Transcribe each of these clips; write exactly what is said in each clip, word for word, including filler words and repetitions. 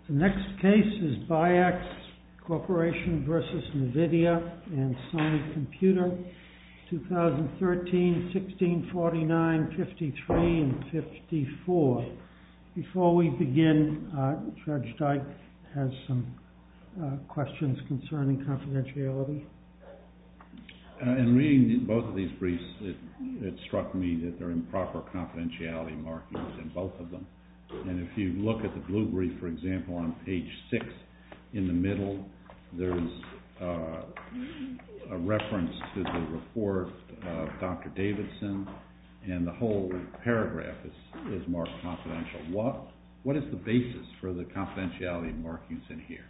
The next case is Biax Corporation versus NVIDIA and Sony Computer, twenty thirteen, sixteen forty-nine, fifty-three, and fifty-four. Before we begin, uh, Judge Dyke has some uh, questions concerning confidentiality. Uh, in reading both of these briefs, it, it struck me that there are improper confidentiality markings in both of them. And if you look at the blue brief, for example, on page six, in the middle, there's uh, a reference to the report of Doctor Davidson, and the whole paragraph is, is marked confidential. What, what is the basis for the confidentiality markings in here?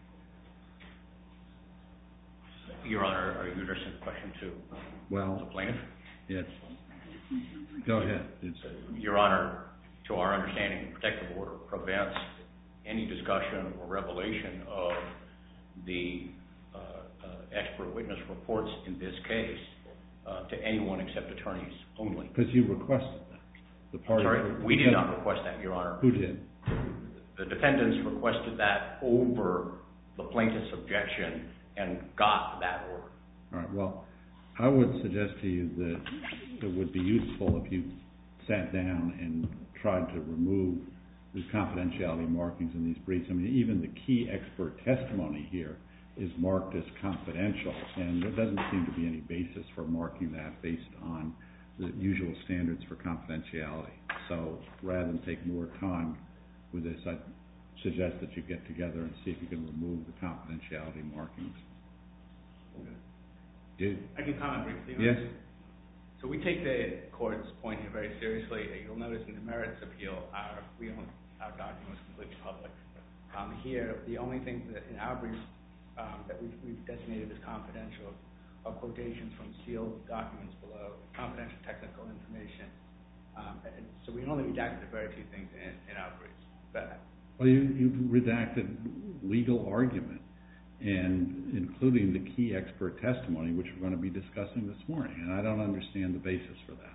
Your Honor, are you addressing the question to well, the plaintiff? Yes. Go ahead. It's, Your Honor, to our understanding, the protective order prevents any discussion or revelation of the uh, uh, expert witness reports in this case uh, to anyone except attorneys only. Because you requested that. The party I'm sorry, we did not request that, Your Honor. Who did? The defendants requested that over the plaintiff's objection and got that order. All right. Well, I would suggest to you that it would be useful if you sat down and tried to remove the confidentiality markings in these briefs. I mean, even the key expert testimony here is marked as confidential, and there doesn't seem to be any basis for marking that based on the usual standards for confidentiality. So rather than take more time with this, I'd suggest that you get together and see if you can remove the confidentiality markings. Okay. Did, I can comment briefly. yes? So we take the court's point here very seriously. You'll notice in the merits appeal, our, we own, our document was completely public. Um, here, the only thing that in our briefs um, that we've, we've designated as confidential are quotations from sealed documents below, confidential technical information. Um, and so we only redacted very few things in, in our briefs. But, well, you, you've redacted legal argument, and including the key expert testimony, which we're going to be discussing this morning, and I don't understand the basis for that.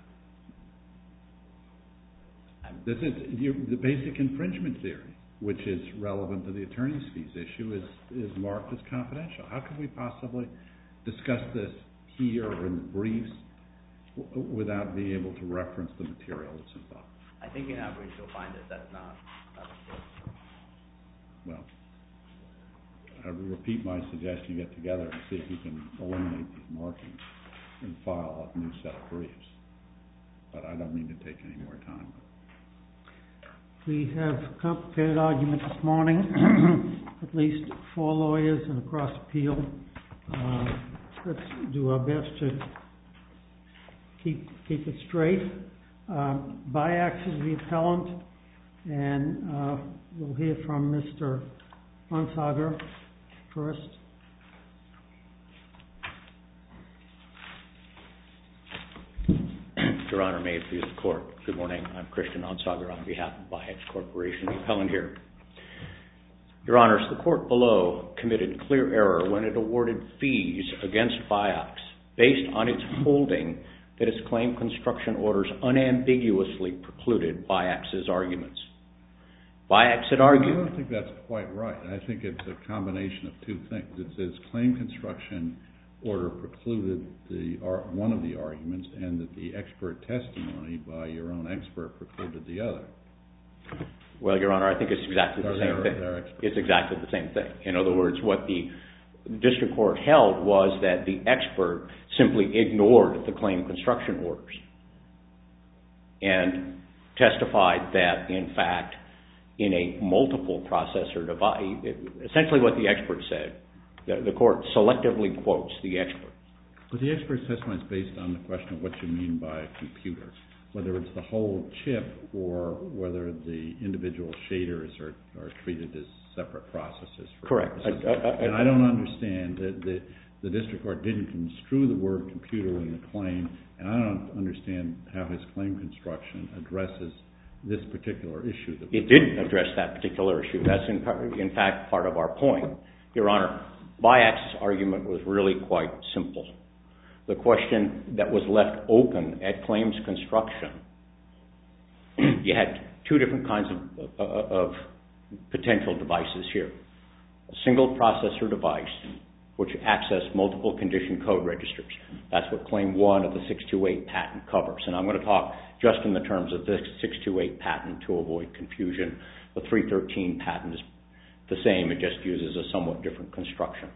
This is your, the basic infringement theory, which is relevant to the attorney's fees issue, is, is marked as confidential. How can we possibly discuss this here or in the briefs w- without being able to reference the material that's involved? I think in our briefs you'll find that that's not, not the case. Well, I repeat my suggestion: you get together and see if you can eliminate these markings and file a new set of briefs. But I don't mean to take any more time. We have a complicated argument this morning, at least four lawyers and a cross appeal. Uh, let's do our best to keep keep it straight. Um, Biax is the appellant, and uh, we'll hear from Mister Onsager first. Your Honor, may it please the Court. Good morning. I'm Christian Onsager on behalf of Biax Corporation, the appellant here. Your Honors, the Court below committed clear error when it awarded fees against Biax based on its holding that its claim construction orders unambiguously precluded Biax's arguments. Biax had argued... I don't think that's quite right. I think it's a combination of two things. It says claim construction order precluded the one of the arguments, and that the expert testimony by your own expert precluded the other. Well, Your Honor, I think it's exactly the same thing. It's exactly the same thing. In other words, what the district court held was that the expert simply ignored the claim construction orders and testified that, in fact, in a multiple processor device, essentially what the expert said, the, the court selectively quotes the expert. But the expert's testimony is based on the question of what you mean by a computer, whether it's the whole chip or whether the individual shaders are, are treated as separate processes. Correct. I, I, and I don't understand that the, the district court didn't construe the word computer in the claim, and I don't understand how his claim construction addresses this particular issue. That it didn't address that particular issue. That's in, in fact part of our point. Your Honor, Biax's argument was really quite simple. The question that was left open at claims construction, you had two different kinds of, of potential devices here. A single processor device which access multiple condition code registers. That's what Claim one of the six two eight patent covers. And I'm going to talk just in the terms of the six two eight patent to avoid confusion. The three thirteen patent is the same, it just uses a somewhat different construction.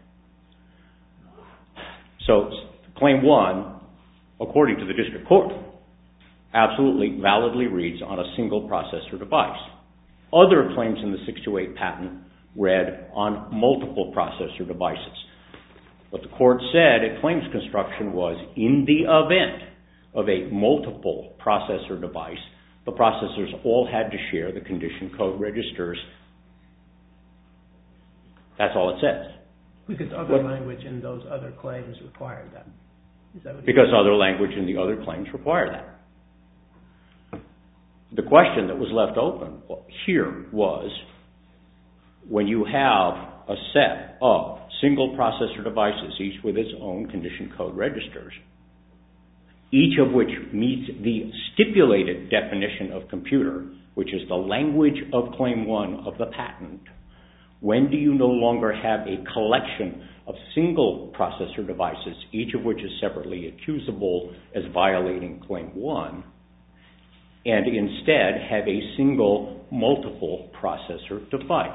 So Claim one, according to the district court, absolutely validly reads on a single processor device. Other claims in the six two eight patent read on multiple processor devices. What the court said at claims construction was, in the event of a multiple processor device, the processors all had to share the condition code registers. That's all it says. Because other what? language in those other claims required that. Is that what because other language in the other claims require that. The question that was left open here was, when you have a set of single processor devices, each with its own condition code registers, each of which meets the stipulated definition of computer, which is the language of Claim one of the patent, when do you no longer have a collection of single processor devices, each of which is separately accusable as violating Claim one, and instead have a single multiple processor device?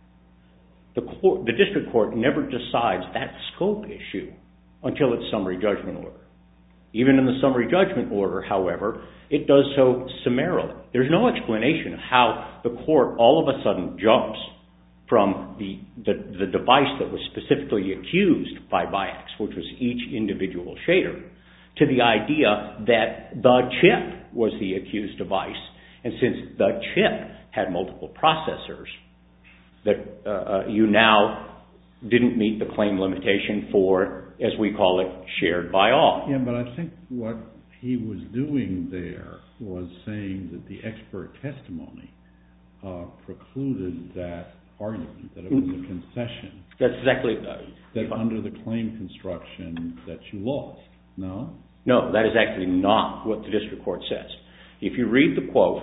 The, court, the district court never decides that scope issue until its summary judgment order. Even in the summary judgment order, however, it does so summarily. There's no explanation of how the court all of a sudden jumps from the, the, the device that was specifically accused by Biax, which was each individual shader, to the idea that the chip was the accused device. And since the chip had multiple processors, that uh, you now didn't meet the claim limitation for, as we call it, shared by all. Yeah, but I think what he was doing there was saying that the expert testimony uh, precluded that argument, that it was a concession. That's exactly... Uh, that under the claim construction that you lost, no? No, that is actually not what the district court says. If you read the quote,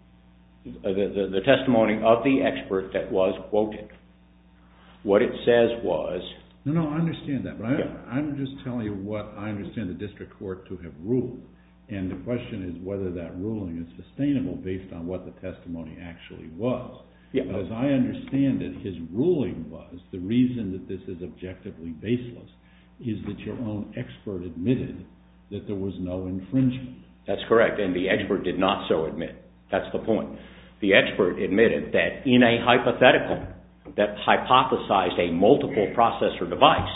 The, the, the testimony of the expert that was quoted, what it says was... No, no, I understand that, but I, yeah. I'm just telling you what I understand the district court to have ruled. And the question is whether that ruling is sustainable based on what the testimony actually was. Yeah. But as I understand it, his ruling was the reason that this is objectively baseless is that your own expert admitted that there was no infringement. That's correct, and the expert did not so admit. That's the point. The expert admitted that in a hypothetical that hypothesized a multiple processor device,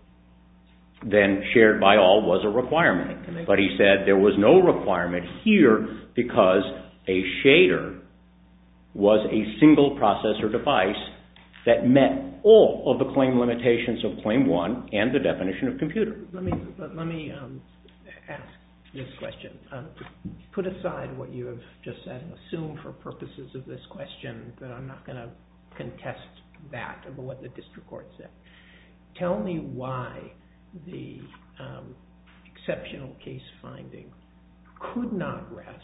then shared by all was a requirement. But he said there was no requirement here because a shader was a single processor device that met all of the claim limitations of Claim one and the definition of computer. Let me, let me um, ask this question. Um, put aside what you have just said and assume for purposes of this question that I'm not going to contest that of what the district court said. Tell me why the um, exceptional case finding could not rest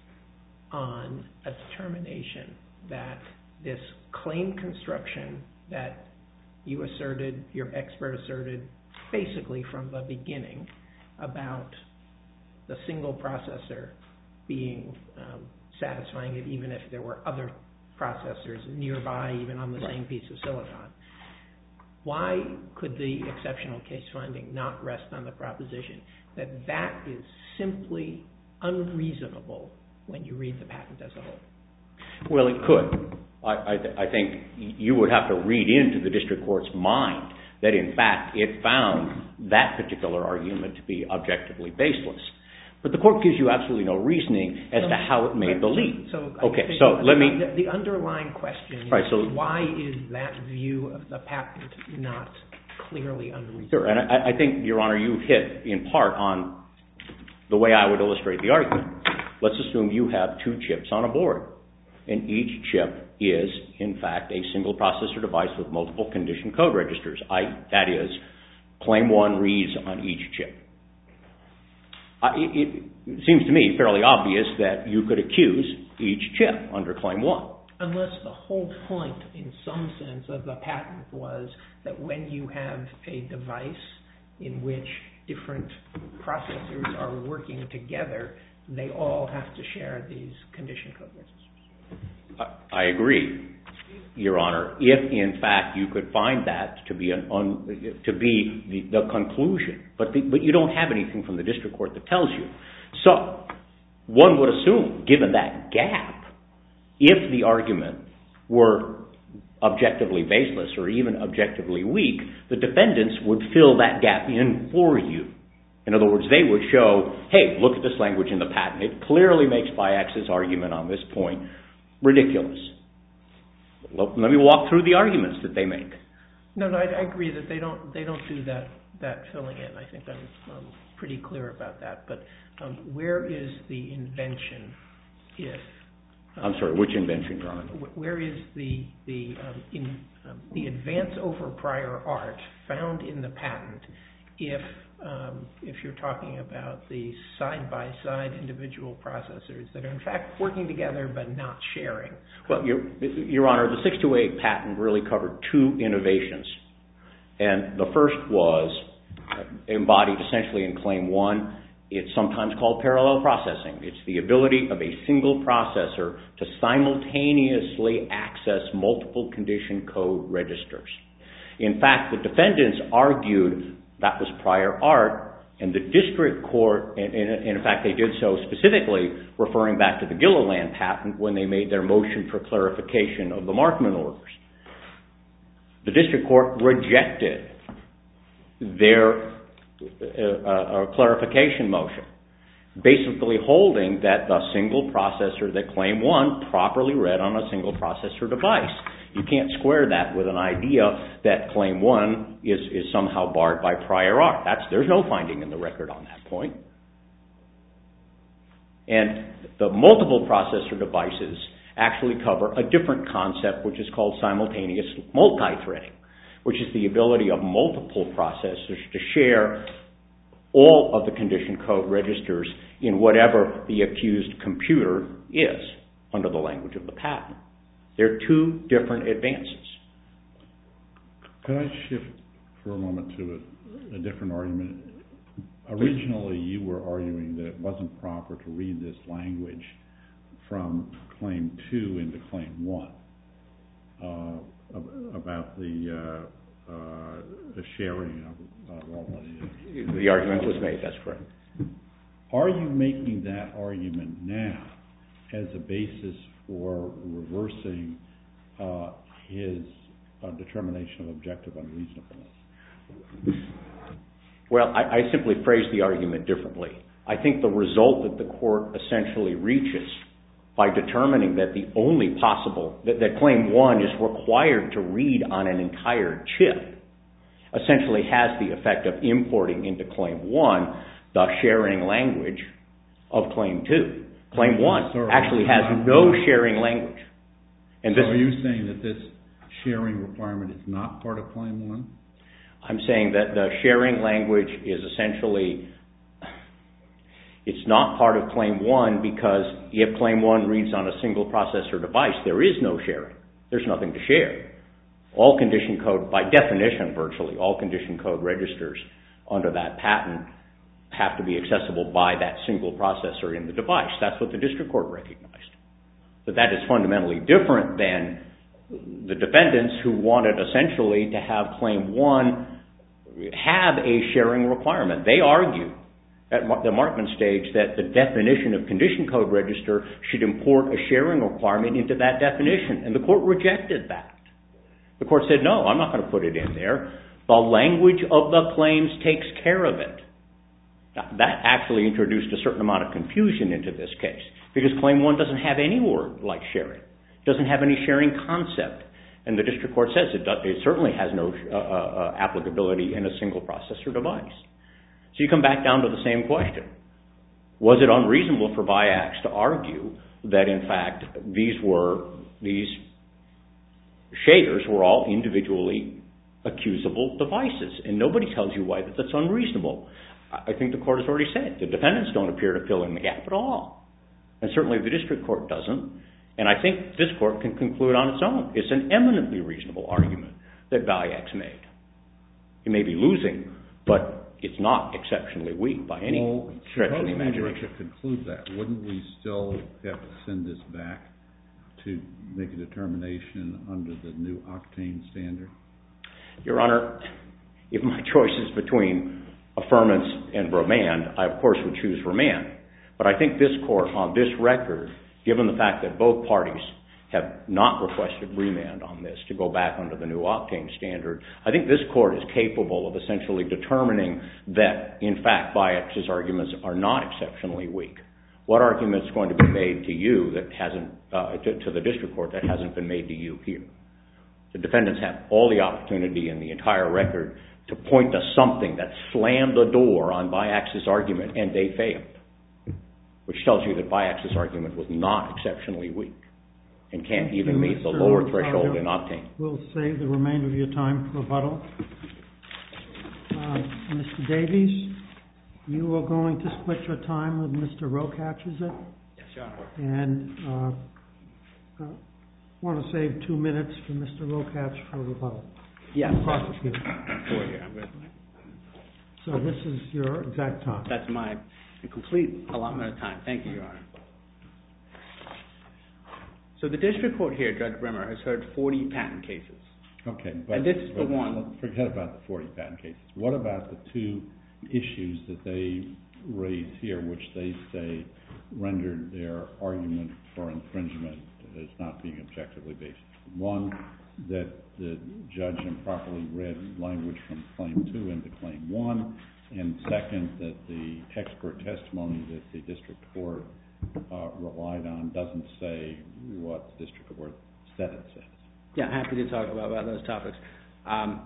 on a determination that this claim construction that you asserted, your expert asserted, basically from the beginning about the single processor being um, satisfying it even if there were other processors nearby, even on the right. same piece of silicon. Why could the exceptional case finding not rest on the proposition that that is simply unreasonable when you read the patent as a whole? Well, it could. I, I, I think you would have to read into the district court's mind that in fact it found that particular argument to be objectively baseless. But the court gives you absolutely no reasoning as to how it made the leap. So, okay, so the, let me... The, the underlying question is, right, so, why is that view of the patent not clearly unreasonable? Sure, and I, I think, Your Honor, you hit in part on the way I would illustrate the argument. Let's assume you have two chips on a board, and each chip is, in fact, a single processor device with multiple condition code registers. I, that is, Claim one reads on each chip. Uh, it, it seems to me fairly obvious that you could accuse each chip under Claim one. Unless the whole point, in some sense, of the patent was that when you have a device in which different processors are working together, they all have to share these condition code registers. I agree, Your Honor, if in fact you could find that to be an un, to be the, the conclusion, but the, but you don't have anything from the district court that tells you. So one would assume, given that gap, if the argument were objectively baseless or even objectively weak, the defendants would fill that gap in for you. In other words, they would show, hey, look at this language in the patent. It clearly makes Biax's argument on this point ridiculous. Let me walk through the arguments that they make. No, no, I, I agree that they don't they don't do that that filling in. I think I'm um, pretty clear about that. But um, where is the invention if... Um, I'm sorry, which invention, Your Honor? Where is the the um, in um, the advance over prior art found in the patent if um, if you're talking about the side by side individual processors that are in fact working together but not sharing? Well, Your, Your Honor, the six two eight patent really covered two innovations, and the first was embodied essentially in Claim One. It's sometimes called parallel processing. It's the ability of a single processor to simultaneously access multiple condition code registers. In fact, the defendants argued that was prior art, and the district court, and, and in fact they did so specifically referring back to the Gilliland patent when they made their motion for clarification of the Markman orders. The district court rejected their A, a clarification motion, basically holding that the single processor that Claim One properly read on a single processor device. You can't square that with an idea that Claim One is, is somehow barred by prior art. That's, there's no finding in the record on that point. And the multiple processor devices actually cover a different concept, which is called simultaneous multi-threading, which is the ability of multiple processors to share all of the condition code registers in whatever the accused computer is under the language of the patent. They're two different advances. Could I shift for a moment to a, a different argument? Originally, you were arguing that it wasn't proper to read this language from Claim Two into Claim One uh, about the... Uh, Uh, the sharing of uh, all the... The argument was made, that's correct. Are you making that argument now as a basis for reversing uh, his uh, determination of objective unreasonableness? Well, I, I simply phrase the argument differently. I think the result that the court essentially reaches by determining that the only possible, that, that Claim One is required to read on an entire chip, essentially has the effect of importing into Claim One the sharing language of Claim Two. Claim One Sorry, actually has no sharing language. And so this, are you saying that this sharing requirement is not part of Claim One? I'm saying that the sharing language is essentially... It's not part of Claim One because if Claim One reads on a single processor device, there is no sharing. There's nothing to share. All condition code, by definition virtually, all condition code registers under that patent have to be accessible by that single processor in the device. That's what the district court recognized. But that is fundamentally different than the defendants who wanted essentially to have Claim One have a sharing requirement. They argued at the Markman stage that the definition of condition code register should import a sharing requirement into that definition, and the court rejected that. The court said, no, I'm not going to put it in there. The language of the claims takes care of it. Now, that actually introduced a certain amount of confusion into this case, because Claim One doesn't have any word like sharing. It doesn't have any sharing concept, and the district court says it, does, it certainly has no uh, uh, applicability in a single processor device. So you come back down to the same question. Was it unreasonable for Biax to argue that, in fact, these were, these shaders were all individually accusable devices? And nobody tells you why that that's unreasonable. I think the court has already said the defendants don't appear to fill in the gap at all. And certainly the district court doesn't. And I think this court can conclude on its own. It's an eminently reasonable argument that Valuex made. He may be losing, but it's not exceptionally weak by any well, stretch of the imagination. Well, to conclude that, wouldn't we still have to send this back to make a determination under the new octane standard? Your Honor, if my choice is between affirmance and remand, I of course would choose remand. But I think this court, on this record, given the fact that both parties have not requested remand on this to go back under the new octane standard, I think this court is capable of essentially determining that, in fact, Valuex's arguments are not exceptionally weak. What argument is going to be made to you that hasn't, uh, to, to the district court that hasn't been made to you here? The defendants have all the opportunity in the entire record to point to something that slammed the door on Valuex's argument, and they failed, which tells you that Valuex's argument was not exceptionally weak and can't Thank even you, meet the Mister lower Onsager. threshold in octane. We'll save the remainder of your time for rebuttal. Uh, Mister Davies, you are going to split your time with Mister Rokach, is it? Yes, Your Honor. And uh, uh, want to save two minutes for Mister Rokach for rebuttal. Yes. Prosecutor. Four here. I'm good. So this is your exact time. That's my complete allotment of time. Thank you, Your Honor. So the district court here, Judge Brimmer, has heard forty patent cases. Okay, but, and this is the but one. Forget about the forty patent cases. What about the two issues that they raise here, which they say rendered their argument for infringement as not being objectively based? One, that the judge improperly read language from Claim two into Claim one, and second, that the expert testimony that the district court uh, relied on doesn't say what the district court said it says. Yeah, happy to talk about, about those topics. Um,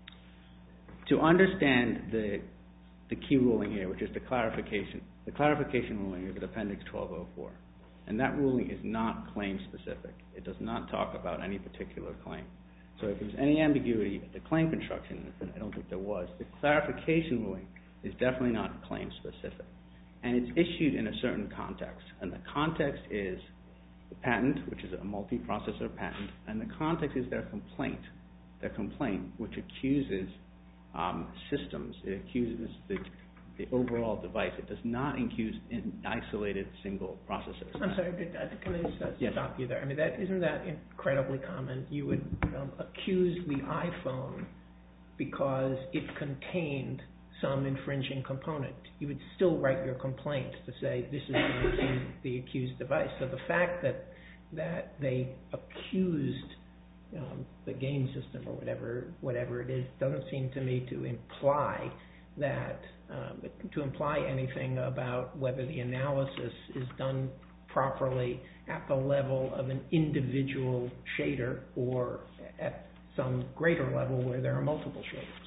to understand the the key ruling here, which is the clarification, the clarification ruling is at Appendix twelve oh four, and that ruling is not claim specific. It does not talk about any particular claim. So if there's any ambiguity at the claim construction, and I don't think there was, the clarification ruling is definitely not claim specific. And it's issued in a certain context, and the context is the patent, which is a multiprocessor patent, and the context is their complaint, their complaint, which accuses um, systems, it accuses the, the overall device. It does not accuse in isolated single processors. I'm sorry, did, uh, can I just uh, yes. stop you there? I mean, that isn't that incredibly common? You would um, accuse the iPhone because it contained some infringing component. You would still write your complaint to say this is the accused, the accused device. So the fact that that they accused um, the game system or whatever whatever it is doesn't seem to me to imply that um, to imply anything about whether the analysis is done properly at the level of an individual shader or at some greater level where there are multiple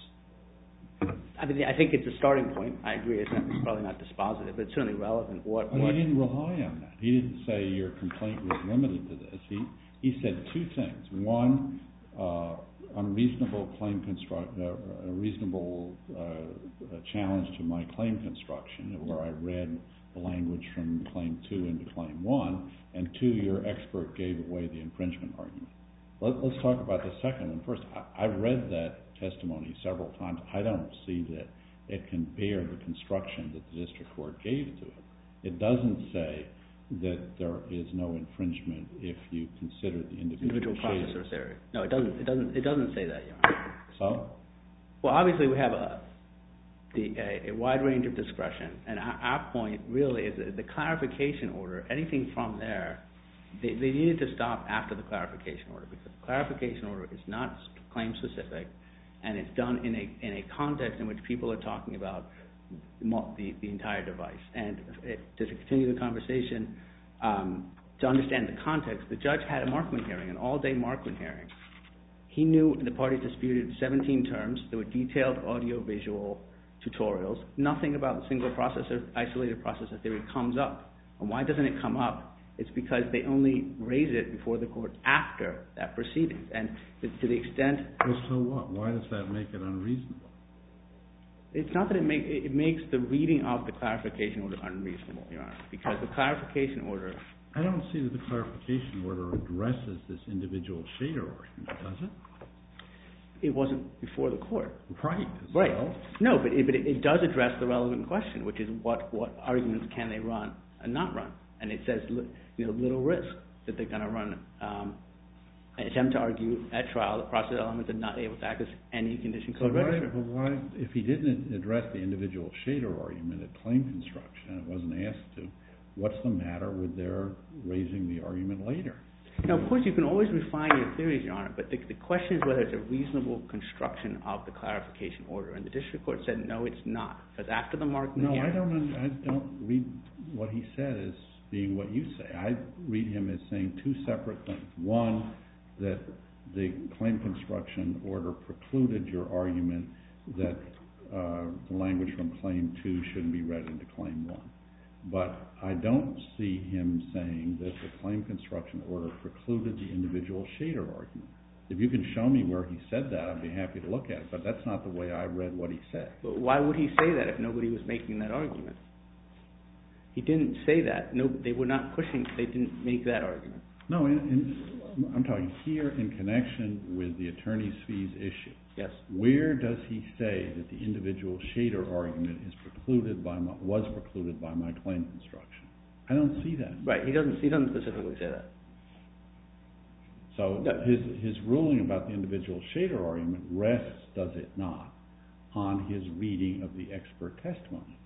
shaders. I mean, I think it's a starting point. I agree. It's, not, it's probably not dispositive, but it's certainly relevant. What, but what he didn't rely on that. He didn't say your complaint was limited to this. He he said two things. One, uh, unreasonable claim construct, uh, a reasonable uh, a challenge to my claim construction, where I read the language from Claim two into Claim one, and two, your expert gave away the infringement argument. Let, let's talk about the second one first. I, I read that testimony several times. I don't see that it can bear the construction that the district court gave to it. It doesn't say that there is no infringement if you consider the individual, individual processor shaders. theory. No, it doesn't. It doesn't. It doesn't say that, Your Honor. So, well, obviously we have a the a, a wide range of discretion, and our, our point really is that the clarification order. Anything from there, they, they needed to stop after the clarification order because the clarification order is not claim specific. And it's done in a in a context in which people are talking about the, the entire device. And it, to continue the conversation, um, to understand the context, the judge had a Markman hearing, an all-day Markman hearing. He knew the parties disputed seventeen terms. There were detailed audio-visual tutorials. Nothing about the single processor, isolated processor theory comes up. And why doesn't it come up? It's because they only raise it before the court after that proceeding. And to the extent... Well, so what? Why does that make it unreasonable? It's not that it, make, it makes the reading of the clarification order unreasonable, Your Honor, because the clarification order I don't see that the clarification order addresses this individual shader argument, does it? It wasn't before the court. Right. Right. So. No, but it, but it does address the relevant question, which is what, what arguments can they run and not run? And it says, you know, little risk that they're going to run um, an attempt to argue at trial that process elements are not able to access any condition code so why, register. well, why, if he didn't address the individual shader argument at claim construction and it wasn't asked to, what's the matter with their raising the argument later? Now, of course, you can always refine your theories, Your Honor, but the, the question is whether it's a reasonable construction of the clarification order. And the district court said, no, it's not, because after the marking No, hearing, I don't. I don't read what he said as being what you say. I read him as saying two separate things. One, that the claim construction order precluded your argument that uh, the language from claim two shouldn't be read into claim one. But I don't see him saying that the claim construction order precluded the individual shader argument. If you can show me where he said that, I'd be happy to look at it. But that's not the way I read what he said. but why would he say that if nobody was making that argument? He didn't say that. No, they were not pushing. They didn't make that argument. No, in, in, I'm talking here in connection with the attorney's fees issue. Yes. Where does he say that the individual shader argument is precluded by my, was precluded by my claim construction? I don't see that. Right. He doesn't. He doesn't specifically say that. So No. his his ruling about the individual shader argument rests, does it not, on his reading of the expert testimony?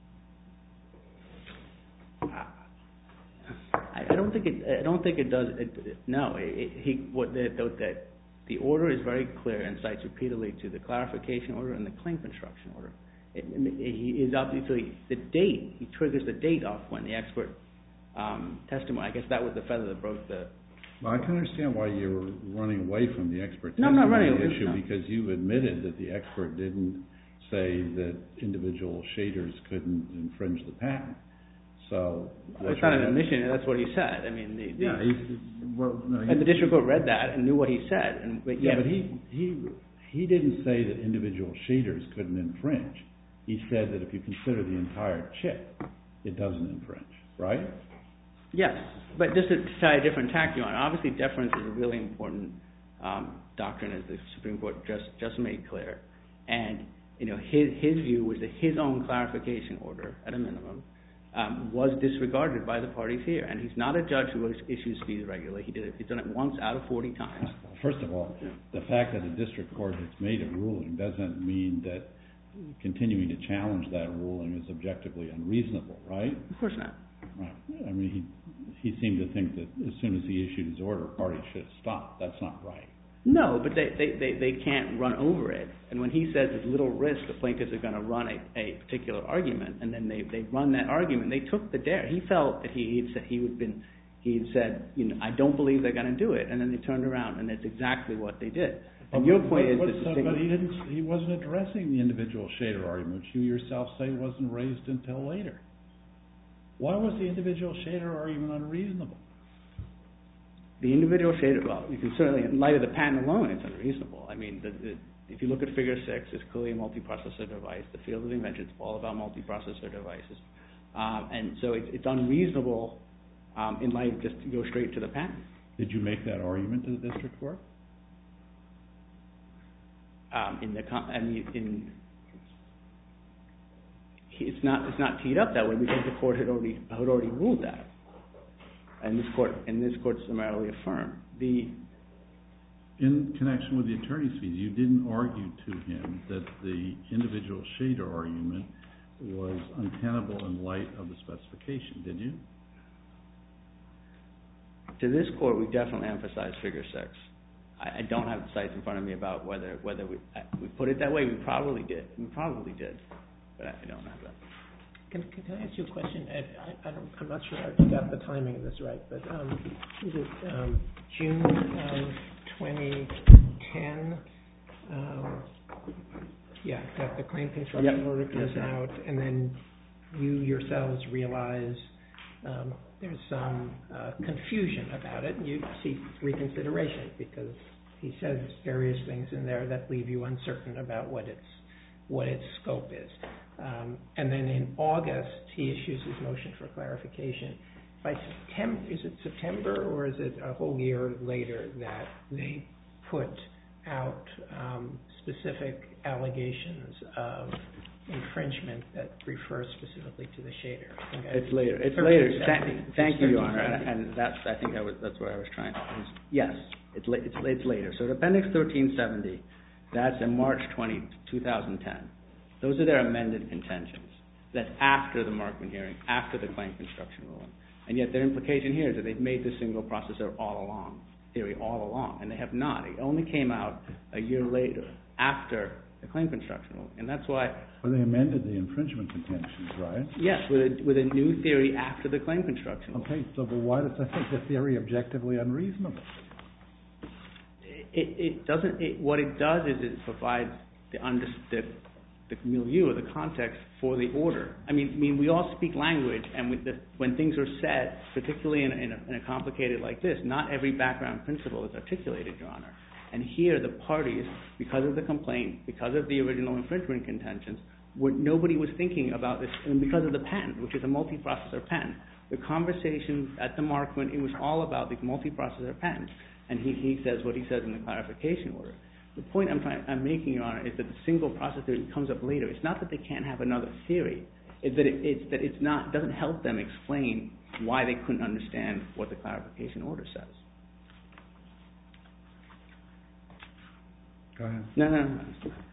I, I don't think it. I don't think it does. It, it, no. It, it, he what the, the, the the order is very clear and cites repeatedly to the clarification order and the claim construction order. It, it, he is obviously the date. He triggers the date off when the expert um, testimony. I guess that was the feather that broke the. Well, I can understand why you're running away from the expert No, I'm not testimony running away, issue no. because you admitted that the expert didn't say that individual shaders couldn't infringe the patent. So It's not an admission. That's what he said. I mean, the, the, yeah, he's, well, no, he, and the district court read that and knew what he said. And but yeah, yeah, but he he he didn't say that individual shaders couldn't infringe. He said that if you consider the entire chip, it doesn't infringe, right? yes, but just to try a different tack, Your Honor. Obviously, deference is a really important um, doctrine, as the Supreme Court just just made clear. And you know, his his view was that his own clarification order, at a minimum, Um, was disregarded by the parties here, and he's not a judge who issues fees regularly. He did it. He's done it once out of forty times. First of all, the fact that a district court has made a ruling doesn't mean that continuing to challenge that ruling is objectively unreasonable, right? Of course not. Right. I mean, he he seemed to think that as soon as he issued his order, parties should have stopped. That's not right. No, but they, they, they, they can't run over it. And when he says there's little risk the plaintiffs are going to run a, a particular argument, and then they, they run that argument, they took the dare. He felt that he had said he would been he had said, you know, I don't believe they're going to do it, and then they turned around, and that's exactly what they did. And your point is that so, but he didn't. He wasn't addressing the individual shader argument, which you yourself say wasn't raised until later. Why was the individual shader argument unreasonable? The individual shader, well, you can certainly, in light of the patent alone, it's unreasonable. I mean, the, the, if you look at Figure six, it's clearly a multiprocessor device. The field of invention is all about multiprocessor devices. Um, and so it's, it's unreasonable um, in light of just to go straight to the patent. Did you make that argument to the district court? Um, in the, I mean, in, it's not, it's not teed up that way because the court had already, had already ruled that. And this court, and this court summarily affirmed. The in connection with the attorney's fees, you didn't argue to him that the individual shader argument was untenable in light of the specification, did you? To this court, we definitely emphasized Figure six. I, I don't have the sites in front of me about whether whether we we put it that way. We probably did. We probably did, but I don't have that. Can, can I ask you a question, Ed? I, I don't, I'm not sure I got the timing of this right, but um, is it um, June um, twenty ten? Um, yeah, that the claim construction yep. order comes yes, out, and then you yourselves realize um, there's some uh, confusion about it, and you seek reconsideration because he says various things in there that leave you uncertain about what its what its scope is. Um, and then in August, he issues his motion for clarification. by September, is it September or is it a whole year later that they put out um, specific allegations of infringement that refer specifically to the shader? I think I it's later. It's later. Thank, thank you, Your Honor. And, and that's I think I was that's where I was trying to. Was, yes, it's la- it's it's later. So Appendix thirteen seventy, that's in March twentieth, two thousand ten. Those are their amended contentions. That's after the Markman hearing, after the claim construction ruling. And yet their implication here is that they've made the single processor all along, theory all along, and they have not. It only came out a year later, after the claim construction ruling, and that's why... Well, they amended the infringement contentions, right? Yes, with a, with a new theory after the claim construction ruling. Okay, so but why does that make the theory objectively unreasonable? It, it doesn't... It, what it does is it provides the, under, the the milieu or the context for the order. I mean, I mean, we all speak language, and with the, when things are said, particularly in a, in, a, in a complicated like this, not every background principle is articulated, Your Honor. And here, the parties, because of the complaint, because of the original infringement contentions, were, nobody was thinking about this, and because of the patent, which is a multiprocessor patent. The conversations at the Markman, it was all about these multiprocessor patents, and he, he says what he says in the clarification order. The point I'm, trying, I'm making, Your Honor, is that the single process theory comes up later. It's not that they can't have another theory. It's that it, it's that it's not doesn't help them explain why they couldn't understand what the clarification order says. Go ahead. No, no, no.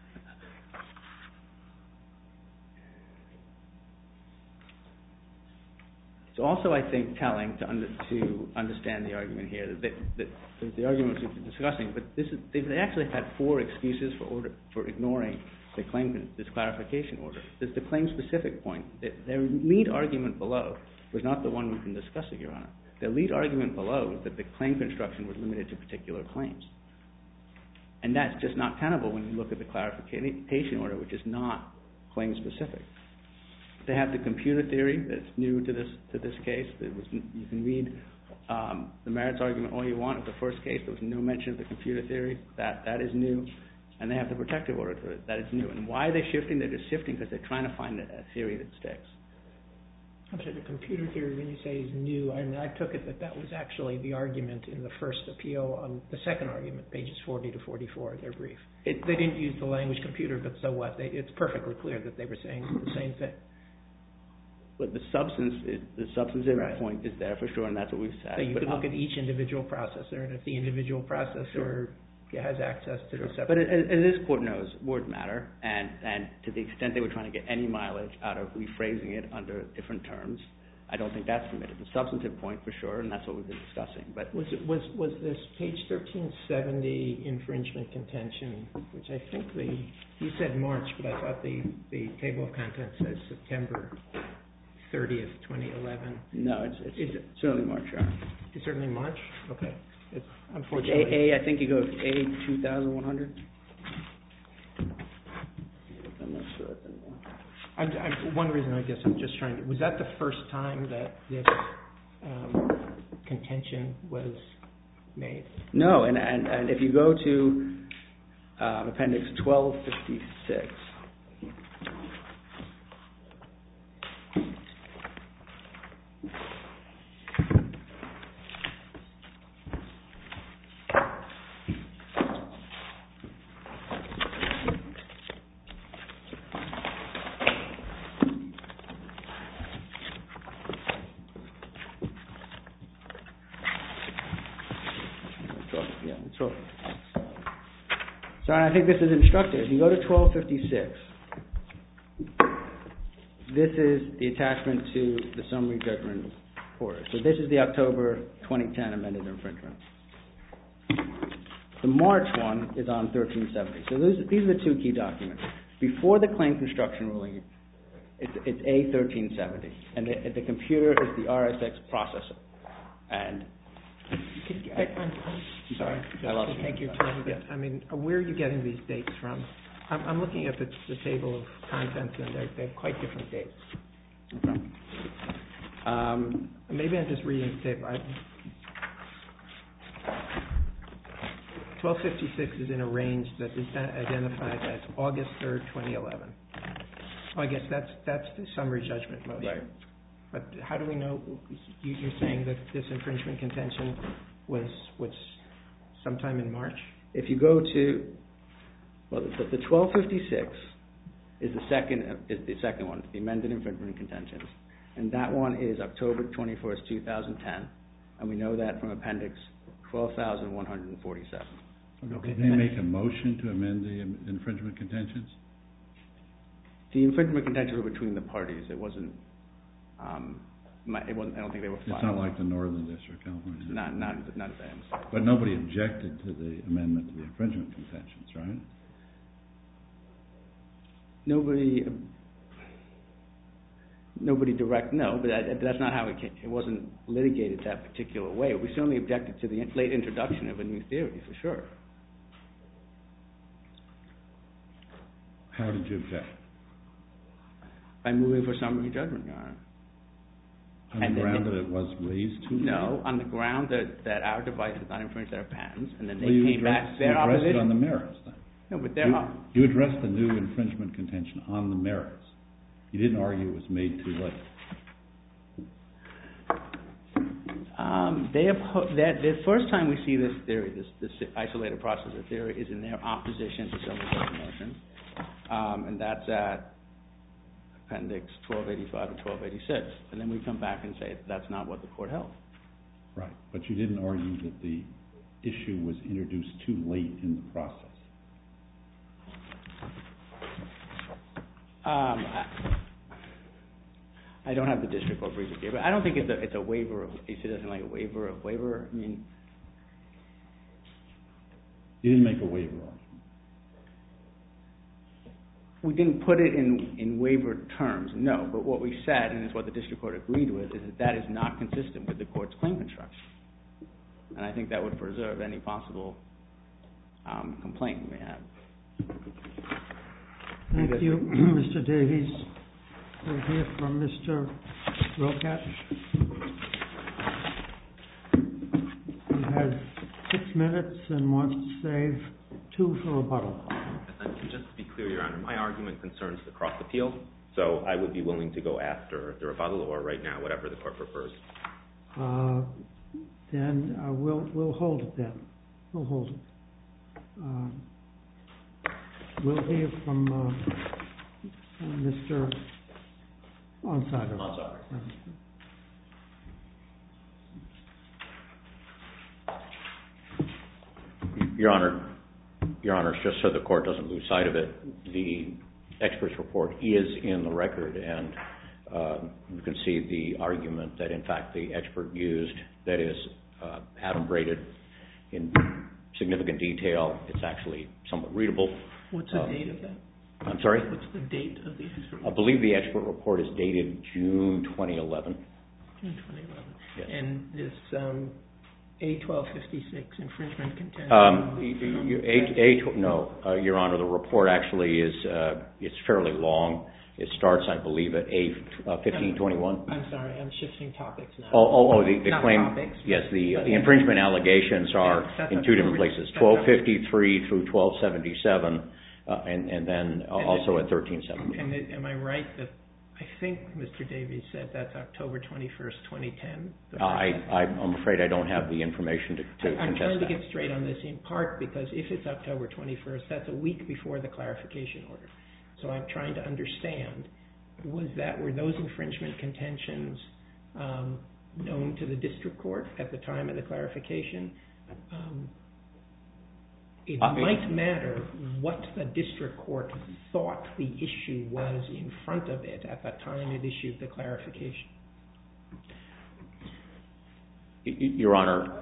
It's also, I think, telling to under, to understand the argument here that, that, that the argument we've been discussing, but this is, they've actually had four excuses for order, for ignoring the claim, this clarification order. There's the claim-specific point. Their lead argument below was not the one we've been discussing, Your Honor. Their lead argument below was that the claim construction was limited to particular claims. And that's just not tenable when you look at the clarification order, which is not claim-specific. They have the computer theory that's new to this to this case. It was, you can read um, the merits argument all you want. Of the first case, there was no mention of the computer theory. That that is new. And they have the protective order to it. That is new. And why are they shifting? They're just shifting because they're trying to find a, a theory that sticks. I'm sorry, the computer theory, when you say is new, I mean, I took it that that was actually the argument in the first appeal on the second argument, pages forty to forty-four of their brief. It, they didn't use the language computer, but so what? They, it's perfectly clear that they were saying the same thing. But the substance, is, the substantive right. point is there for sure, and that's what we've said. So you but could look uh, at each individual processor, and if the individual processor sure. has access to the separate... But as, as this court knows, words matter, and, and to the extent they were trying to get any mileage out of rephrasing it under different terms, I don't think that's permitted. The substantive point for sure, and that's what we've been discussing. But was it, was was this page thirteen seventy infringement contention, which I think the you said March, but I thought the, the table of contents says September thirtieth, twenty eleven. No, it's, it's Is it, certainly March, Your It's certainly March? Okay. It's unfortunately... It's A, A, I think you go A two thousand one hundred. I'm not sure it's anymore. I'm, I'm, one reason I guess I'm just trying to... Was that the first time that this um, contention was made? No, and, and, and if you go to uh, Appendix twelve fifty-six... So I think this is instructive. If you go to twelve fifty-six, this is the attachment to the summary judgment order. So this is the October twenty ten amended infringement. The March one is on thirteen seventy. So those, these are the two key documents. Before the claim construction ruling, it's, it's A thirteen seventy, and the, the computer is the R S X processor. And I, I'm, I'm sorry, I lost to take your time. But, I mean, where are you getting these dates from? I'm, I'm looking at the, the table of contents, and they're, they're quite different dates. Okay. Um, Maybe I'm just reading the table. I, twelve fifty-six is in a range that is identified as August third, twenty eleven. Oh, I guess that's that's the summary judgment motion. Right. But how do we know? You, you're saying that this infringement contention was was sometime in March? If you go to, well, the, the twelve fifty-six is the second is the second one, the amended infringement contentions, and that one is October twenty-first, two thousand ten, and we know that from Appendix twelve thousand one hundred forty-seven. Okay. Did they make a motion to amend the infringement contentions? The infringement contentions were between the parties. It wasn't. Um, my, it wasn't. I don't think they were. It's not like the Northern District of California. Not not not that. But nobody objected to the amendment to the infringement contentions, right? Nobody. Nobody direct. No, but that, that's not how it came. It wasn't litigated that particular way. We certainly objected to the late introduction of a new theory, for sure. How did you object? By moving for summary judgment, Your Honor. On the and ground then, that it was raised too late? No, on the ground that, that our device did not infringe their patents, and then they well, came addressed, back. Their you addressed opposition. it on the merits, then. No, but their you, op- you addressed the new infringement contention on the merits. You didn't argue it was made too late. Um, they oppo- that the first time we see this theory, this, this isolated processor theory, is in their opposition to summary judgment motion, um, and that's at Appendix twelve eighty-five and twelve eighty-six. And then we come back and say that's not what the court held. Right, but you didn't argue that the issue was introduced too late in the process. Um, I, I don't have the district court brief here, but I don't think it's a it's a waiver of. It doesn't like a waiver of waiver. I mean, you didn't make a waiver argument. We didn't put it in, in waiver terms, no. But what we said, and it's what the district court agreed with, is that that is not consistent with the court's claim construction. And I think that would preserve any possible um, complaint we may have. Thank you, Mister Davies. We'll hear from Mister Rokat. He has six minutes and wants to save two for rebuttal. Just to be clear, Your Honor, my argument concerns the cross appeal, so I would be willing to go after the rebuttal or right now, whatever the court prefers. Uh, then uh, we'll we'll hold it then. We'll hold it. Uh, we'll hear from uh, uh, Mister Onsager. Onsager. Your Honor, Your Honor, just so the court doesn't lose sight of it, the expert's report is in the record, and uh, you can see the argument that, in fact, the expert used, that is uh, atom-braided in significant detail. It's actually somewhat readable. What's the um, date of that? I'm sorry? What's the date of the expert report? I believe the expert report is dated June twenty eleven. June twenty eleven. Yes. And this um, A twelve fifty-six infringement contention? Um, you, you, a, a, no, uh, Your Honor, the report actually is uh, it's fairly long. It starts, I believe, at A fifteen twenty-one. I'm sorry, I'm shifting topics now. Oh, oh, oh the, the Not claim. topics, yes, the, but- the infringement allegations are That's in a- two different places: that's a- twelve fifty-three through twelve seventy-seven, uh, and and then also at thirteen seventy. And it, am I right that I think Mister Davies said that's October twenty-first, twenty ten? Uh, I, I'm afraid I don't have the information to, to I'm contest trying to that. get straight on this in part because if it's October twenty-first, that's a week before the clarification order. So I'm trying to understand, was that, were those infringement contentions um, known to the district court at the time of the clarification? Um, it Uh, might matter what the district court thought the issue was in front of it at the time it issued the clarification. Your Honor,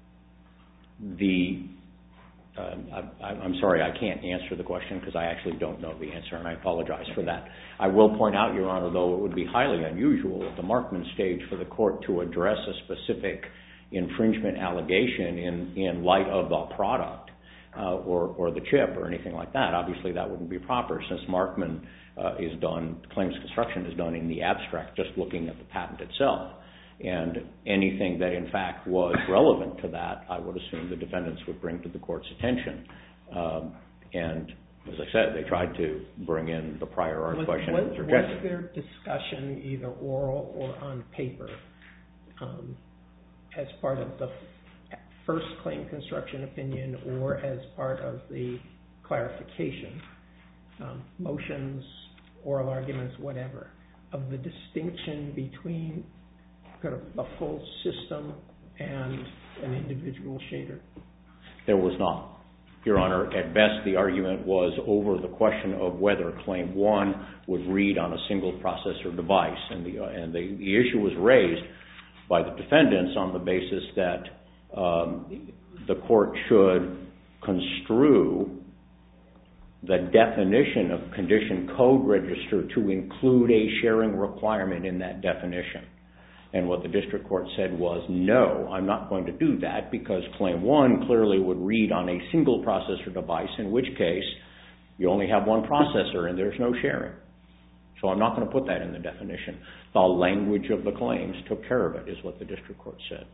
the uh, I, I'm sorry, I can't answer the question because I actually don't know the answer, and I apologize for that. I will point out, Your Honor, though it would be highly unusual at the Markman stage for the court to address a specific infringement allegation in, in light of the product uh, or, or the chip or anything like that. Obviously, that wouldn't be proper since Markman uh, is done, claims construction is done in the abstract, just looking at the patent itself. And anything that, in fact, was relevant to that, I would assume the defendants would bring to the court's attention. Um, and As I said, they tried to bring in the prior art was, question. Was, was was there discussion, either oral or on paper, um, as part of the first claim construction opinion or as part of the clarification, um, motions, oral arguments, whatever, of the distinction between kind of a full system and an individual shader? There was not. Your Honor, at best the argument was over the question of whether Claim one would read on a single processor device, and the, and the, the issue was raised by the defendants on the basis that um, the court should construe the definition of condition code register to include a sharing requirement in that definition. And what the district court said was, no, I'm not going to do that because Claim one clearly would read on a single processor device, in which case you only have one processor and there's no sharing. So I'm not going to put that in the definition. The language of the claims took care of it, is what the district court said.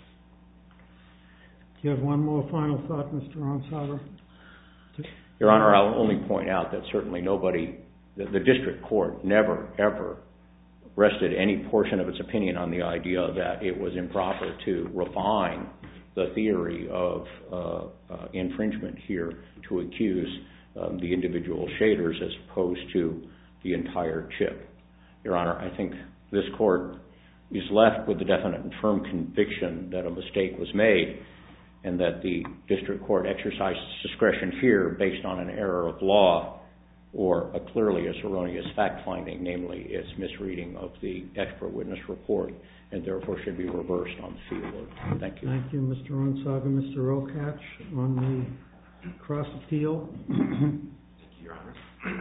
Do you have one more final thought, Mister Onsager? Your Honor, I'll only point out that certainly nobody, the, the district court never, ever rested any portion of its opinion on the idea that it was improper to refine the theory of uh, uh, infringement here to accuse um, the individual shaders as opposed to the entire chip. Your Honor, I think this court is left with the definite and firm conviction that a mistake was made and that the district court exercised its discretion here based on an error of law or a clearly erroneous fact-finding, namely its misreading of the expert witness report, and therefore should be reversed on the field. Thank you. Thank you, Mister Onsager. Mister Rokach, on the cross-appeal. Thank you, Your Honor.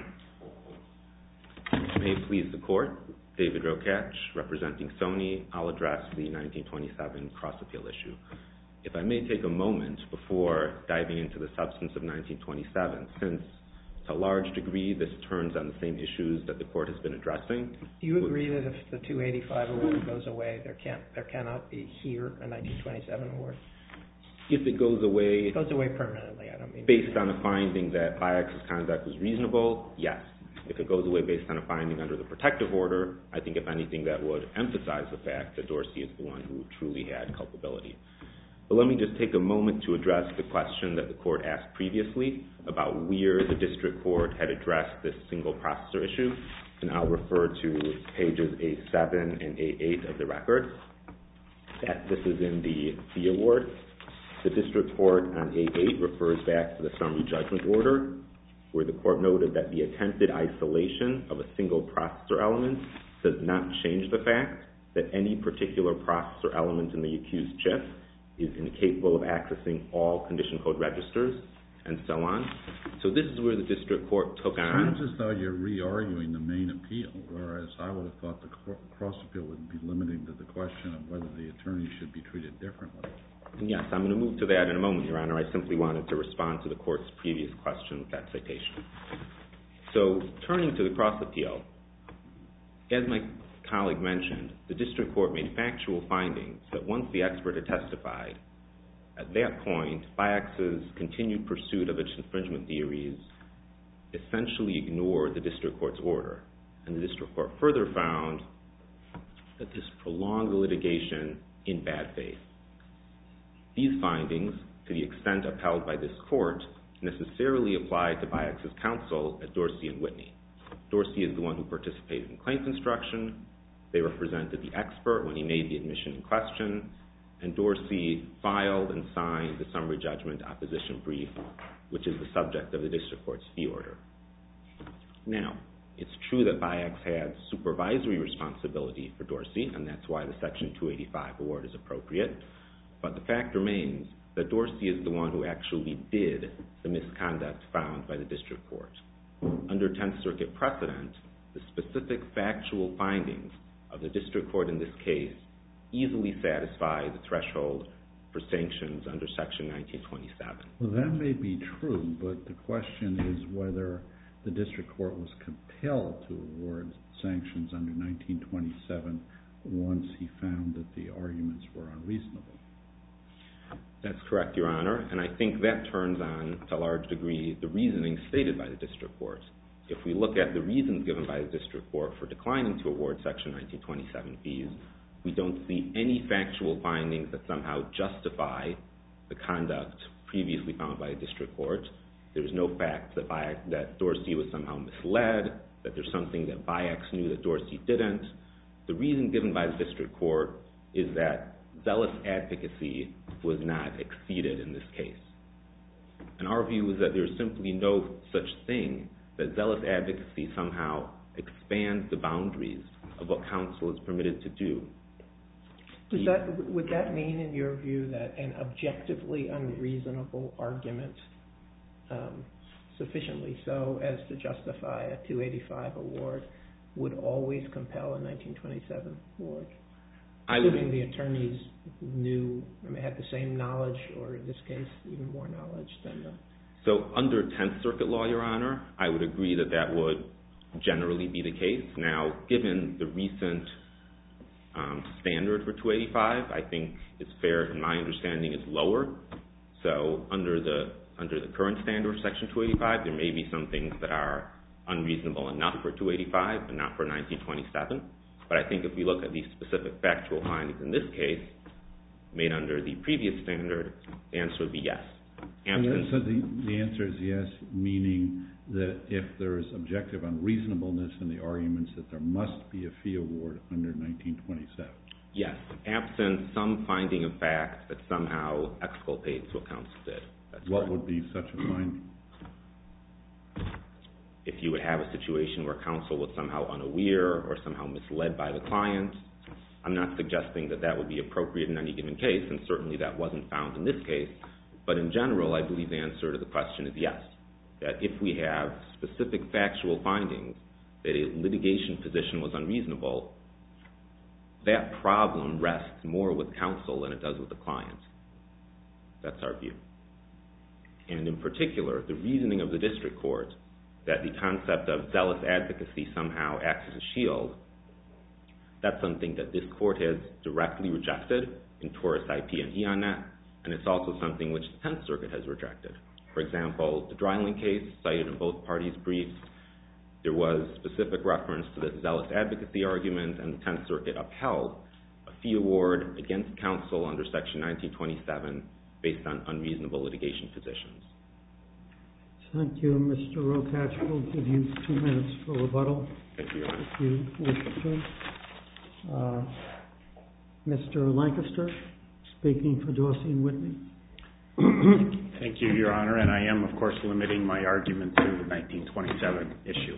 May it please the Court, David Rokach, representing Sony. I'll address the nineteen twenty-seven cross-appeal issue. If I may take a moment before diving into the substance of nineteen twenty-seven, since to a large degree this turns on the same issues that the Court has been addressing. Do you agree that if the two eighty-five award goes away, there can't, there cannot be here a nineteen twenty-seven award? If it goes away... It goes away permanently, I don't mean... Based on a finding that Biax's conduct was reasonable, yes. If it goes away based on a finding under the protective order, I think if anything that would emphasize the fact that Dorsey is the one who truly had culpability. But let me just take a moment to address the question that the Court asked previously about where the district court had addressed this single processor issue, and I'll refer to pages A seven and A eight of the record. That this is in the fee award. The district court on A eight refers back to the summary judgment order, where the Court noted that the attempted isolation of a single processor element does not change the fact that any particular processor element in the accused chip is incapable of accessing all condition code registers, and so on. So this is where the district court took on... It sounds as though you're re-arguing the main appeal, whereas I would have thought the cross-appeal would be limited to the question of whether the attorney should be treated differently. And yes, I'm going to move to that in a moment, Your Honor. I simply wanted to respond to the Court's previous question with that citation. So turning to the cross-appeal, as my colleague mentioned, the district court made factual findings that once the expert had testified, at that point, Biax's continued pursuit of its infringement theories essentially ignored the district court's order. And the district court further found that this prolonged the litigation in bad faith. These findings, to the extent upheld by this court, necessarily apply to Biax's counsel at Dorsey and Whitney. Dorsey is the one who participated in claim construction. They represented the expert when he made the admission in question, and Dorsey filed and signed the summary judgment opposition brief, which is the subject of the district court's fee order. Now, it's true that Biax had supervisory responsibility for Dorsey, and that's why the Section two eighty-five award is appropriate, but the fact remains that Dorsey is the one who actually did the misconduct found by the district court. Under Tenth Circuit precedent, the specific factual findings of the district court in this case easily satisfy the threshold for sanctions under Section nineteen twenty-seven. Well, that may be true, but the question is whether the district court was compelled to award sanctions under nineteen twenty-seven once he found that the arguments were unreasonable. That's correct, Your Honor, and I think that turns on, to a large degree, the reasoning stated by the district court. If we look at the reasons given by the district court for declining to award Section nineteen twenty-seven fees, we don't see any factual findings that somehow justify the conduct previously found by the district court. There's no fact that, Bi- that Dorsey was somehow misled, that there's something that B I A C knew that Dorsey didn't. The reason given by the district court is that zealous advocacy was not exceeded in this case. And our view is that there's simply no such thing that zealous advocacy somehow expands the boundaries of what counsel is permitted to do. Does that, would that mean, in your view, that an objectively unreasonable argument, um, sufficiently so as to justify a two eighty-five award, would always compel a nineteen twenty-seven award? I Assuming would, the attorneys knew, I mean, had the same knowledge, or in this case, even more knowledge than the... So under tenth Circuit law, Your Honor, I would agree that that would generally be the case. Now, given the recent um, standard for two eighty-five, I think it's fair, in my understanding, is lower. So under the under the current standard of Section two eighty-five, there may be some things that are unreasonable enough for two eighty-five, but not for nineteen twenty-seven. But I think if we look at these specific factual findings in this case, made under the previous standard, the answer would be yes. And so the, the answer is yes, meaning that if there is objective unreasonableness in the arguments, that there must be a fee award under nineteen twenty-seven. Yes, absent some finding of fact that somehow exculpates what counsel did. That's what correct. Would be such a finding? If you would have a situation where counsel was somehow unaware or somehow misled by the client, I'm not suggesting that that would be appropriate in any given case, and certainly that wasn't found in this case. But in general, I believe the answer to the question is yes. That if we have specific factual findings that a litigation position was unreasonable, that problem rests more with counsel than it does with the client. That's our view. And in particular, the reasoning of the district court that the concept of zealous advocacy somehow acts as a shield, that's something that this court has directly rejected in Taurus I P and EonNet, and it's also something which the tenth Circuit has rejected. For example, the Dryling case cited in both parties' briefs, there was specific reference to this zealous advocacy argument, and the tenth Circuit upheld a fee award against counsel under Section nineteen twenty-seven based on unreasonable litigation positions. Thank you, Mister Rokash. We'll give you two minutes for rebuttal. Thank you, Your Honor. If you wish to. Uh, Mister Lancaster, speaking for Dorsey and Whitney. Thank you, Your Honor, and I am, of course, limiting my argument to the nineteen twenty-seven issue.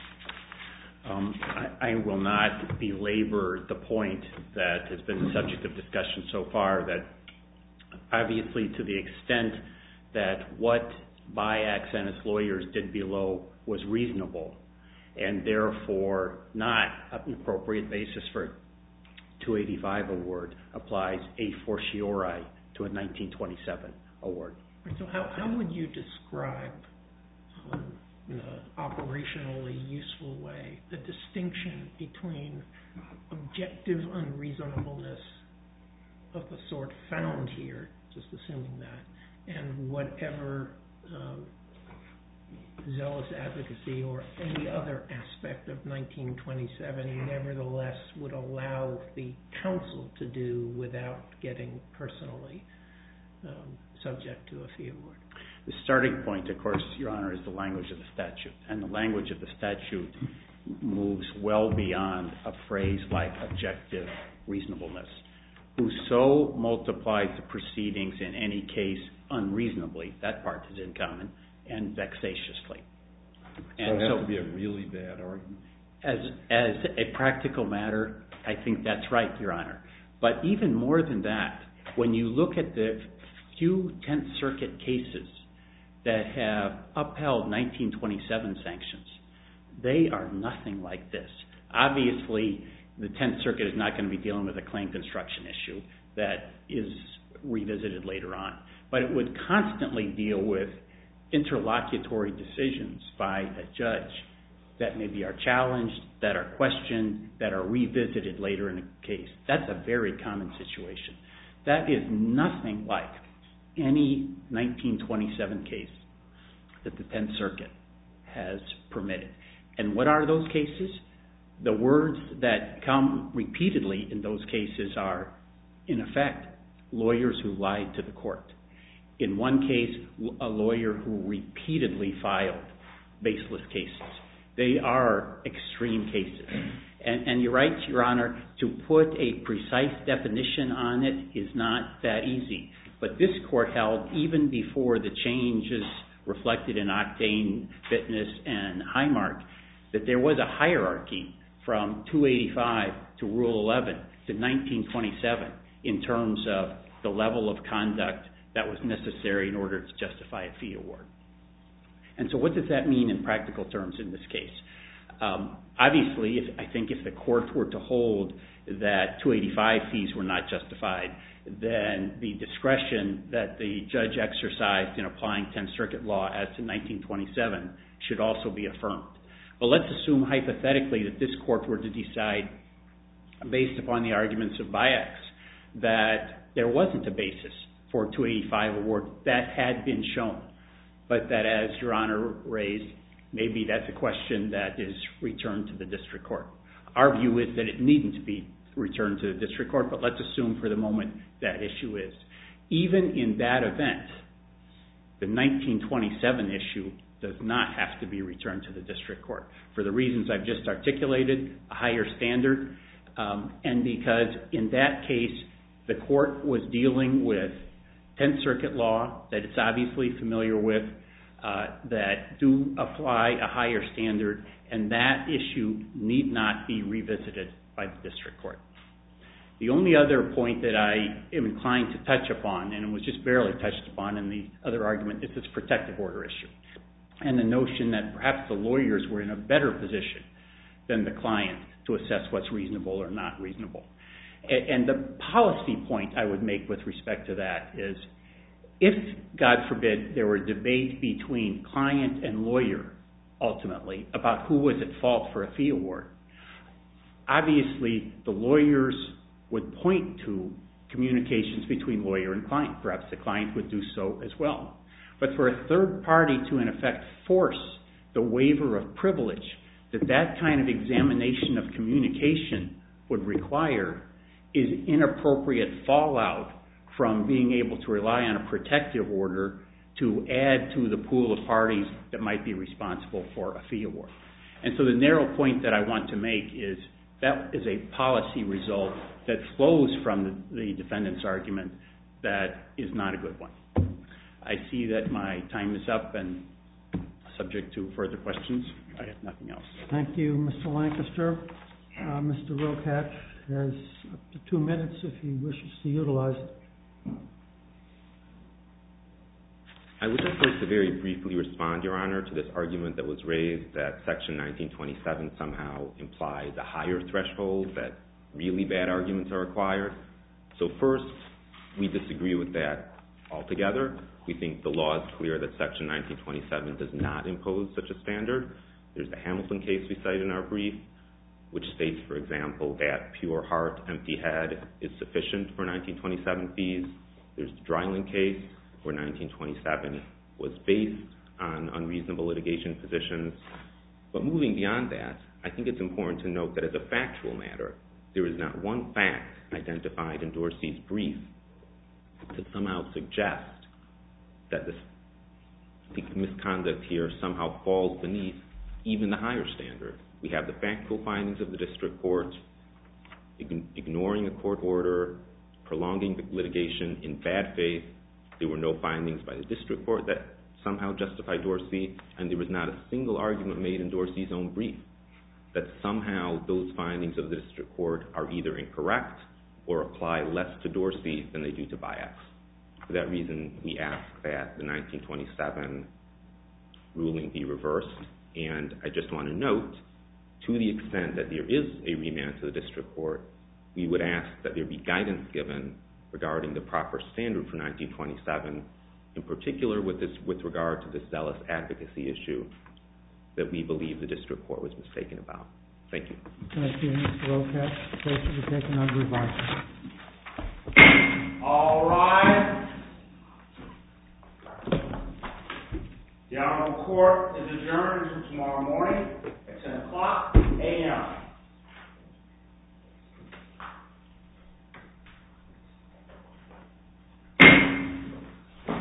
Um, I, I will not belabor the point that has been the subject of discussion so far, that obviously to the extent that what B I A C and its lawyers did below was reasonable and therefore not an appropriate basis for a two eighty-five award, applies a fortiori to a nineteen twenty-seven award. So how, how would you describe, um, in an operationally useful way, the distinction between objective unreasonableness of the sort found here, just assuming that, and whatever um, zealous advocacy or any other aspect of nineteen twenty-seven nevertheless would allow the counsel to do without getting personally um, subject to a fee award? The starting point, of course, Your Honor, is the language of the statute, and the language of the statute moves well beyond a phrase like objective reasonableness. Whoso multiplies the proceedings in any case unreasonably, that part is in common, and vexatiously. And so it has so, to be a really bad argument? As, as a practical matter, I think that's right, Your Honor. But even more than that, when you look at the few tenth Circuit cases that have upheld nineteen twenty-seven sanctions, they are nothing like this. Obviously, the tenth Circuit is not going to be dealing with a claim construction issue that is revisited later on. But it would constantly deal with interlocutory decisions by a judge that maybe are challenged, that are questioned, that are revisited later in a case. That's a very common situation. That is nothing like any nineteen twenty-seven case that the Tenth Circuit has permitted. And what are those cases? The words that come repeatedly in those cases are, in effect, lawyers who lied to the court. In one case, a lawyer who repeatedly filed baseless cases. They are extreme cases. And, and you're right, Your Honor, to put a precise definition on it is not that easy. But this court held, even before the changes reflected in Octane, Fitness, and Highmark, that there was a hierarchy from two eighty-five to Rule eleven to nineteen twenty-seven in terms of the level of conduct that was necessary in order to justify a fee award. And so what does that mean in practical terms in this case? Um, obviously, if, I think if the court were to hold that two eighty-five fees were not justified, then the discretion that the judge exercised in applying Tenth Circuit law as to nineteen twenty-seven should also be affirmed. But let's assume hypothetically that this court were to decide, based upon the arguments of Bayek, that there wasn't a basis for a two eighty-five award that had been shown, but that, as Your Honor raised, maybe that's a question that is returned to the district court. Our view is that it needn't be returned to the district court, but let's assume for the moment that issue is. Even in that event, the nineteen twenty-seven issue does not have to be returned to the district court for the reasons I've just articulated, a higher standard, um, and because in that case the court was dealing with Tenth Circuit law that it's obviously familiar with, uh, that do apply a higher standard, and that issue need not be revisited by the district court. The only other point that I am inclined to touch upon, and it was just barely touched upon in the other argument, is this protective order issue, and the notion that perhaps the lawyers were in a better position than the client to assess what's reasonable or not reasonable. And the policy point I would make with respect to that is, if, God forbid, there were debate between client and lawyer, ultimately, about who was at fault for a fee award, obviously the lawyers would point to communications between lawyer and client. Perhaps the client would do so as well. But for a third party to, in effect, force the waiver of privilege that that kind of examination of communication would require is inappropriate fallout from being able to rely on a protective order to add to the pool of parties that might be responsible for a fee award. And so the narrow point that I want to make is that is a policy result that flows from the, the defendant's argument that is not a good one. I see that my time is up, and subject to further questions, I have nothing else. Thank you, Mister Lancaster. Uh, Mister Rokat has up to two minutes if he wishes to utilize it. I would just like to very briefly respond, Your Honor, to this argument that was raised that Section nineteen twenty-seven somehow implies a higher threshold, that really bad arguments are required. So first, we disagree with that altogether. We think the law is clear that Section nineteen twenty-seven does not impose such a standard. There's the Hamilton case we cite in our brief, which states, for example, that pure heart, empty head is sufficient for nineteen twenty-seven fees. There's the Dryling case, where nineteen twenty-seven was based on unreasonable litigation positions. But moving beyond that, I think it's important to note that as a factual matter, there is not one fact identified in Dorsey's brief to somehow suggest that this misconduct here somehow falls beneath even the higher standard. We have the factual findings of the district court, ignoring a court order, prolonging the litigation in bad faith. There were no findings by the district court that somehow justified Dorsey, and there was not a single argument made in Dorsey's own brief that somehow those findings of the district court are either incorrect or apply less to Dorsey than they do to Bayek. For that reason, we ask that the nineteen twenty-seven ruling be reversed, and I just want to note, to the extent that there is a remand to the district court, we would ask that there be guidance given regarding the proper standard for nineteen twenty-seven, in particular with this, with regard to the zealous advocacy issue that we believe the district court was mistaken about. Thank you. Thank you, Mister Rokat. The case will be taken under review. All rise. The Honorable Court is adjourned until tomorrow morning at ten o'clock.